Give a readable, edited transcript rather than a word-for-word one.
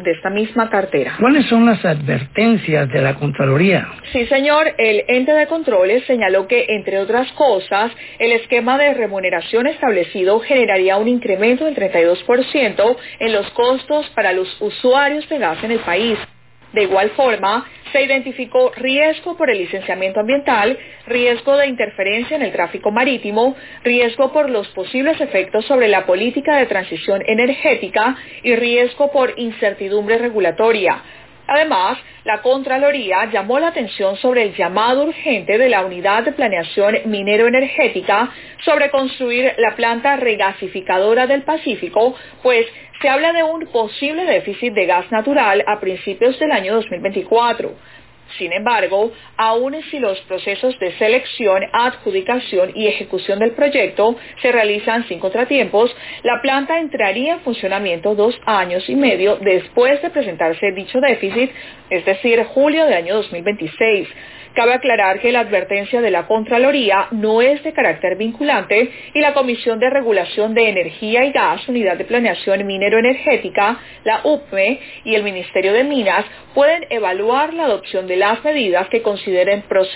de esta misma cartera. ¿Cuáles son las advertencias de la Contraloría? Sí, señor, el ente de controles señaló que, entre otras cosas, el esquema de remuneración establecido generaría un incremento del 32% en los costos para los usuarios de gas en el país. De igual forma, se identificó riesgo por el licenciamiento ambiental, riesgo de interferencia en el tráfico marítimo, riesgo por los posibles efectos sobre la política de transición energética y riesgo por incertidumbre regulatoria. Además, la Contraloría llamó la atención sobre el llamado urgente de la Unidad de Planeación Minero-Energética sobre construir la planta regasificadora del Pacífico, pues se habla de un posible déficit de gas natural a principios del año 2024. Sin embargo, aun si los procesos de selección, adjudicación y ejecución del proyecto se realizan sin contratiempos, la planta entraría en funcionamiento 2 años y medio después de presentarse dicho déficit, es decir, julio del año 2026. Cabe aclarar que la advertencia de la Contraloría no es de carácter vinculante y la Comisión de Regulación de Energía y Gas, Unidad de Planeación Minero-Energética, la UPME y el Ministerio de Minas pueden evaluar la adopción de las medidas que consideren procedentes